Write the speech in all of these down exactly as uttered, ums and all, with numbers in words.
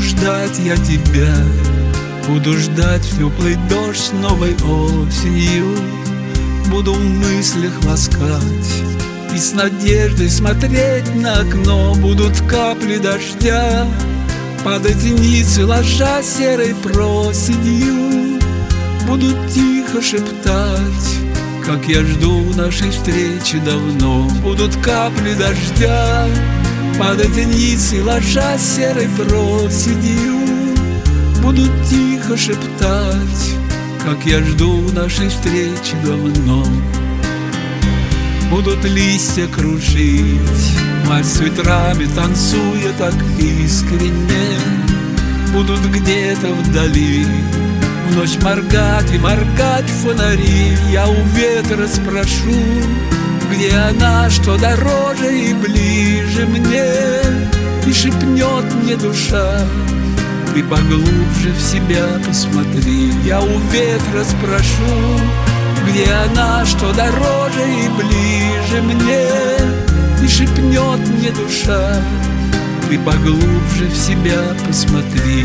ждать я тебя, буду ждать в теплый дождь с новой осенью. Буду в мыслях ласкать и с надеждой смотреть на окно. Будут капли дождя падать вниз и ложась серой проседью. Будут тихо шептать, как я жду нашей встречи давно. Будут капли дождя падать вниз и ложась серой проседью. Будут тихо шептать, как я жду нашей встречи давно. Будут листья кружить, мать с ветрами танцуя так искренне. Будут где-то вдали в ночь моргать и моргать фонари. Я у ветра спрошу, где она, что дороже и ближе мне. И шепнет мне душа: ты поглубже в себя посмотри. Я у ветра спрошу, где она, что дороже и ближе мне. И шепнет мне душа: ты поглубже в себя посмотри.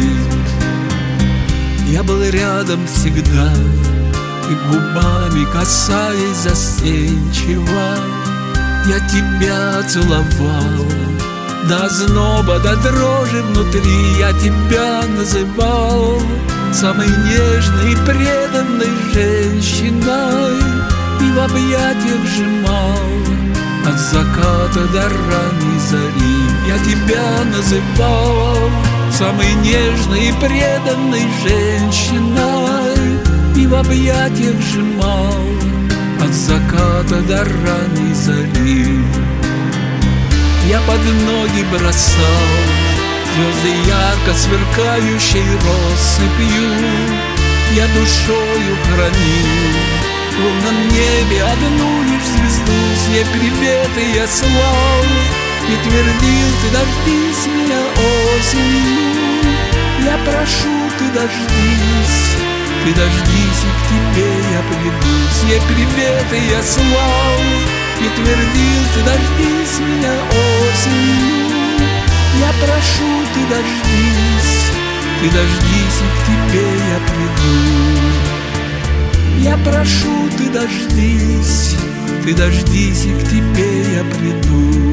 Я был рядом всегда, и губами касаясь застенчиво, я тебя целовал до озноба, до дрожи внутри. Я тебя называл самой нежной и преданной женщиной, и в объятиях сжимал от заката до ранней зари. Я тебя называл самой нежной и преданной женщиной, и в объятиях сжимал от заката до ранней зари. Я под ноги бросал звезды ярко сверкающей россыпью. Я душою хранил в лунном небе одну лишь звезду. С ней приветы я слал и твердил: ты дождись меня осенью. Я прошу, ты дождись, ты дождись, и к тебе я приду. С ней приветы я слал и твердил: ты дождись меня осенью. Я прошу, ты дождись, ты дождись, и к тебе я приду. Я прошу, ты дождись, ты дождись, и к тебе я приду.